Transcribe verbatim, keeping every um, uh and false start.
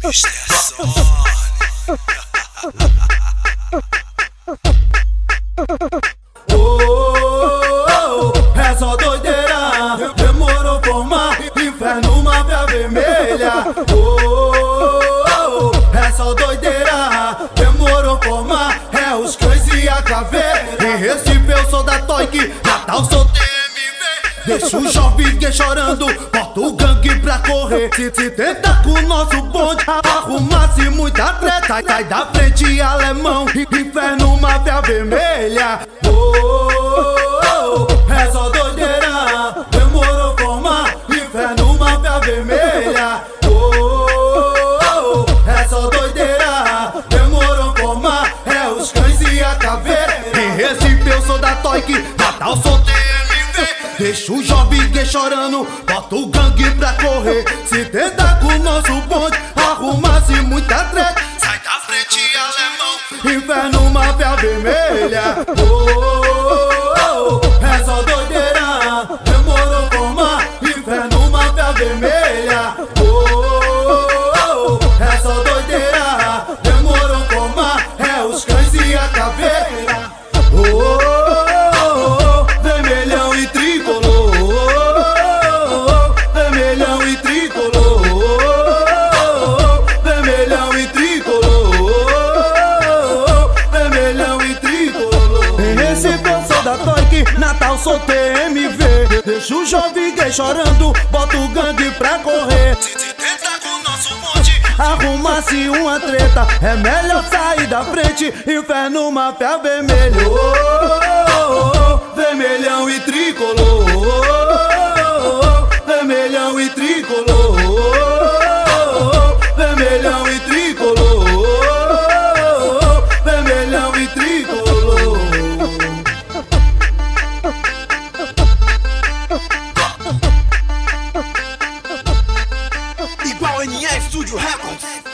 Oh, oh, oh, é só doideira. Demorou formar inferno, máfia vermelha. Oh, oh, oh, é só doideira. Demorou formar é os cães e a caveira. Em Recife eu sou da Toik, Natal sou T M V. Deixa o jovem gay chorando, bota o gangue pra correr. Se, se tenta com o nosso bonde, arrumasse muita treta. Sai da frente alemão, inferno, máfia vermelha. Oh, oh, oh, é só doideira. Demorou formar inferno, máfia vermelha. Oh, oh, oh, é só doideira. Demorou formar é os cães e a caveira. Em Recife eu sou da Toik, Natal sou T M V. Deixa o jovem gay chorando, bota o gangue pra correr. Se tentar com o nosso bonde, arrumasse muita treta. Sai da frente alemão, inferno, máfia vermelha. Oh, oh, oh, é só doideira. Demorou formar inferno, máfia vermelha. Oh, oh, oh, é só doideira. Demorou formar é os cães e a caveira. Oh, oh, oh, oh, vermelhão e tricolor. Oh, oh, oh, vermelhão e tricolor. Oh, oh, vermelhão e tricolor. Oh, vermelhão e tricolor. Em Recife eu sou da Toik, Natal sou T M V. Deixa o jovem gay chorando, bota o gangue pra correr. Se se tenta com o nosso monte, arrumasse uma treta. É melhor sair da frente, inferno, máfia vermelho. Oh, oh, oh, vermelhão e tricolor. Oh, oh, vermelhão e tricolor. Oh, vermelhão e tricolor. Oh, vermelhão e tricolor. Igual N E Studio Records.